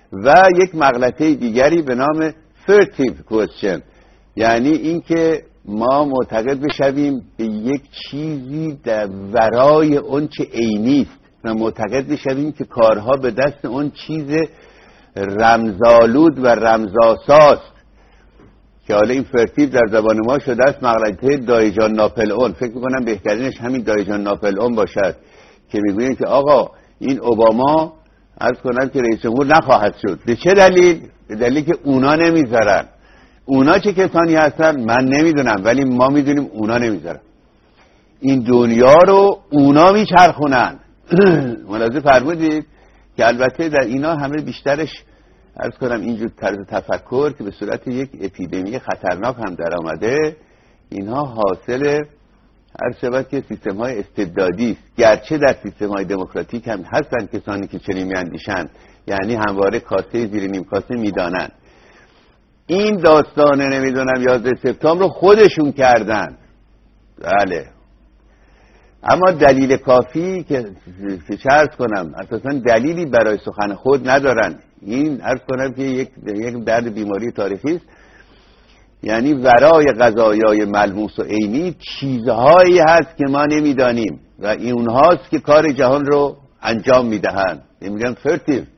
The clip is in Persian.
و یک مغلطه دیگری به نام furtive question، یعنی اینکه ما معتقد بشویم به یک چیزی در ورای اون چه عینی است و معتقد بشویم که کارها به دست اون چیز رمزآلود و رمزآساست که حالا این فرتیو در زبان ما شده است مغلطه دایجان ناپلئون. فکر میکنم بهترینش همین دایجان ناپلئون باشد که میگوییم که آقا این اوباما عرض کنم که رئیس جمهور نخواهد شد. به چه دلیل؟ به دلیلی که اونا نمیذارن. اونا چه کسانی هستن من نمیدونم، ولی ما میدونیم اونا نمیذارن. این دنیا رو اونا میچرخونن. ملاحظه فرمودید که البته در اینا همه بیشترش عرض کنم اینجور طرز تفکر که به صورت یک اپیدمی خطرناک هم در آمده، اینها حاصل هر شود که سیستم های استبدادی است. گرچه در سیستم های دموکراتیک هم هستن کسانی که چنین میاندیشن، یعنی همواره کاسه زیر نیم کاسه میدانن. این داستان نمیدونم 11 سپتامبر رو خودشون کردن. بله، اما دلیل کافی که چه عرض کنم اساسا دلیلی برای سخن خود ندارن. این عرض کنم که یک درد بیماری تاریخی است، یعنی ورای قضایای ملموس و عینی چیزهایی هست که ما نمیدانیم و اونهاست که کار جهان رو انجام میدهند. میگن فرتیو